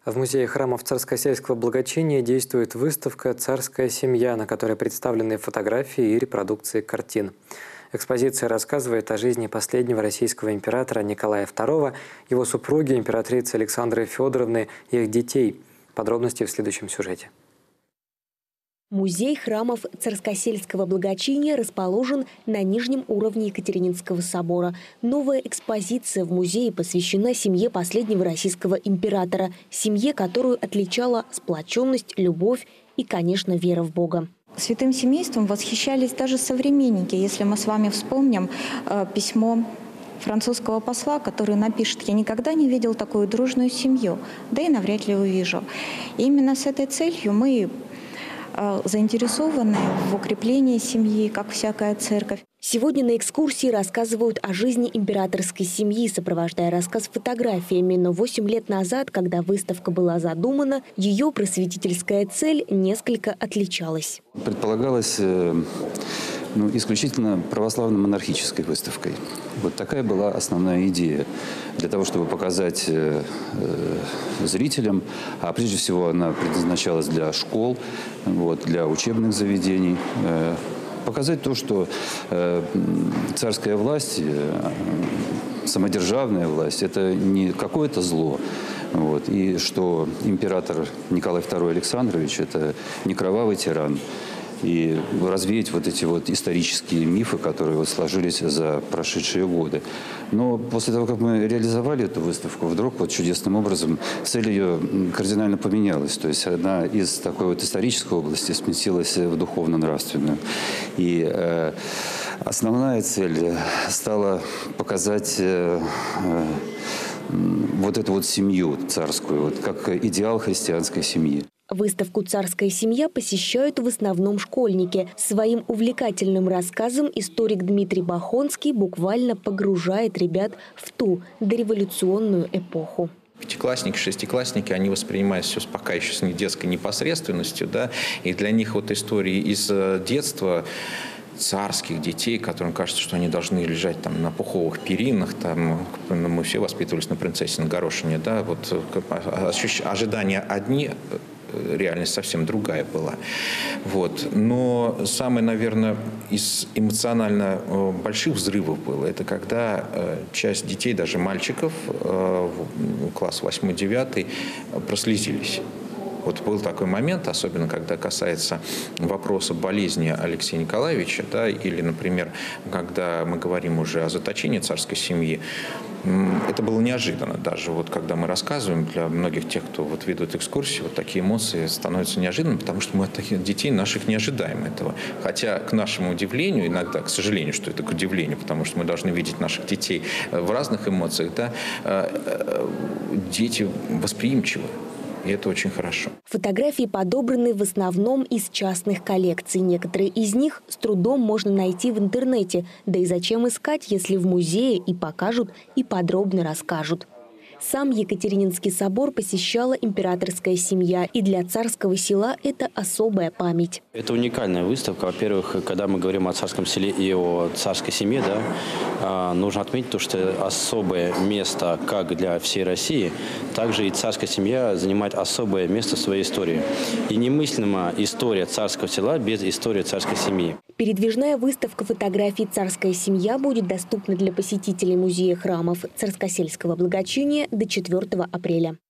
В музее храмов царско-сельского благочиния действует выставка «Царская семья», на которой представлены фотографии и репродукции картин. Экспозиция рассказывает о жизни последнего российского императора Николая II, его супруги, императрицы Александры Федоровны и их детей. Подробности в следующем сюжете. Музей храмов царско-сельского благочиния расположен на нижнем уровне Екатерининского собора. Новая экспозиция в музее посвящена семье последнего российского императора, семье, которую отличала сплоченность, любовь и, конечно, вера в Бога. Святым семейством восхищались даже современники. Если мы с вами вспомним письмо французского посла, который напишет: «Я никогда не видел такую дружную семью, да и навряд ли увижу». И именно с этой целью мы заинтересованы в укреплении семьи, как всякая церковь. Сегодня на экскурсии рассказывают о жизни императорской семьи, сопровождая рассказ фотографиями. Но 8 лет назад, когда выставка была задумана, ее просветительская цель несколько отличалась. Предполагалось исключительно православно-монархической выставкой. Вот такая была основная идея. Для того, чтобы показать зрителям, а прежде всего она предназначалась для школ, для учебных заведений, показать то, что царская власть, самодержавная власть – это не какое-то зло. И что император Николай II Александрович – это не кровавый тиран. И развеять эти исторические мифы, которые сложились за прошедшие годы. Но после того, как мы реализовали эту выставку, вдруг чудесным образом цель ее кардинально поменялась. То есть она из такой исторической области сместилась в духовно-нравственную. И основная цель стала показать эту семью царскую, как идеал христианской семьи. Выставку «Царская семья» посещают в основном школьники. Своим увлекательным рассказом историк Дмитрий Бахонский буквально погружает ребят в ту дореволюционную эпоху. Пятиклассники, шестиклассники, они воспринимают все пока еще с детской непосредственностью, и для них истории из детства царских детей, которым кажется, что они должны лежать на пуховых перинах, мы все воспитывались на принцессе на горошине, ожидания одни, реальность совсем другая была. Но самое, наверное, из эмоционально больших взрывов было, это когда часть детей, даже мальчиков, класс 8-9, прослезились. Был такой момент, особенно когда касается вопроса болезни Алексея Николаевича, или, например, когда мы говорим уже о заточении царской семьи, это было неожиданно. Даже когда мы рассказываем, для многих тех, кто ведут экскурсии, такие эмоции становятся неожиданными, потому что мы от таких детей наших не ожидаем этого. Хотя, к нашему удивлению, иногда, к сожалению, что это к удивлению, потому что мы должны видеть наших детей в разных эмоциях, дети восприимчивы. И это очень хорошо. Фотографии подобраны в основном из частных коллекций. Некоторые из них с трудом можно найти в интернете. Да и зачем искать, если в музее и покажут, и подробно расскажут. Сам Екатерининский собор посещала императорская семья. И для царского села это особая память. Это уникальная выставка. Во-первых, когда мы говорим о царском селе и о царской семье, нужно отметить то, что особое место как для всей России, также и царская семья занимает особое место в своей истории. И немыслима история царского села без истории царской семьи. Передвижная выставка фотографий «Царская семья» будет доступна для посетителей музея храмов царско-сельского благочиния до 4 апреля.